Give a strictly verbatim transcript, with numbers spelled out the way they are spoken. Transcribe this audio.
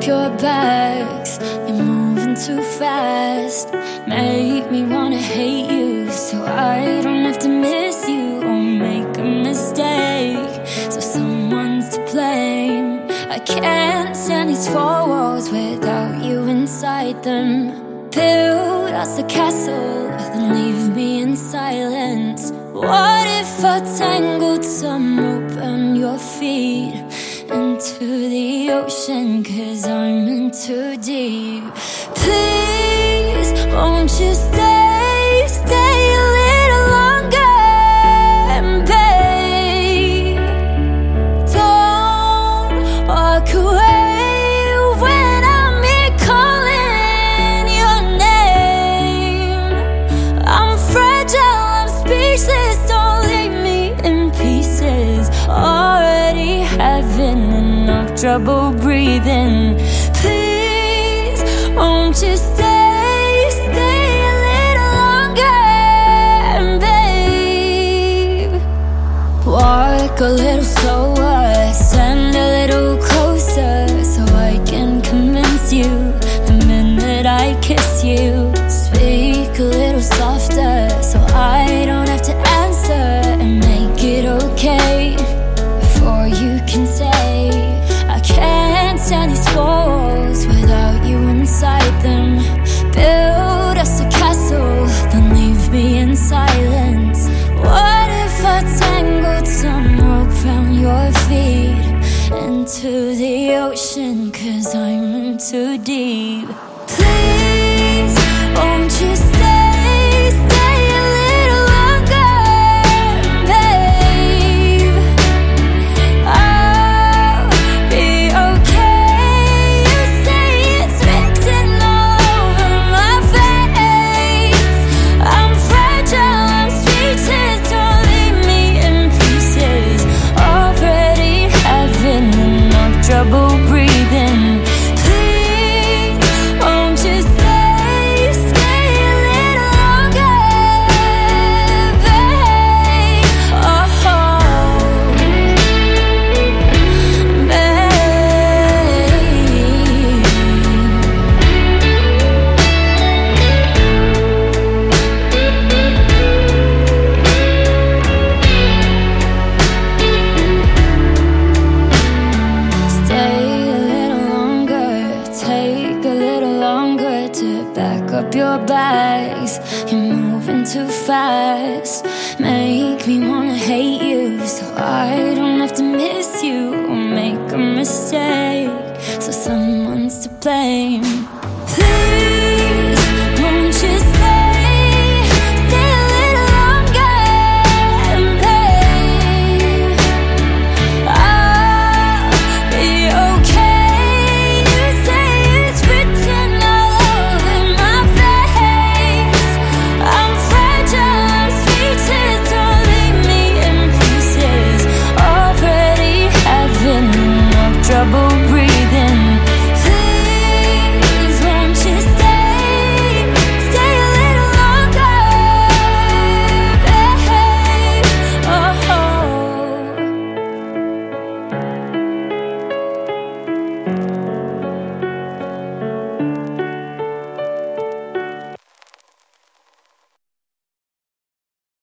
your bags. You're moving too fast. Make me wanna hate you, so I don't have to miss you or make a mistake. So someone's to blame. I can't stand these four walls without you inside them. Build us a castle, then leave me in silence. What if I tangled some rope on your feet into the ocean, 'cause I'm in too deep? Please, won't you stay, stay a little longer, babe? Don't walk away when I'm here calling your name. I'm fragile, I'm speechless, don't leave me in pieces. Already having enough trouble breathing. Please, won't you stay, stay a little longer, babe? Walk a little slower, stand a little closer, so I can convince you the minute I kiss you. Speak a little softer, so I don't have to answer, and make it okay before you can say I can't stand these walls without you inside them. Build us a castle, then leave me in silence. What if I tangled some rope round your feet into the ocean, 'cause I'm in too deep? Please, won't you stay, stay a little longer, babe? I'll be okay. You say it's written all over my face. I'm fragile, I'm speechless, don't leave me in pieces. Already having enough trouble breathing. Please, won't you stay, stay a little longer, babe? Oh, babe. Stay a little longer, take a little longer to back up your bags. You're moving too fast. Make me wanna hate you, so I don't have to miss you or make a mistake. So someone's to blame.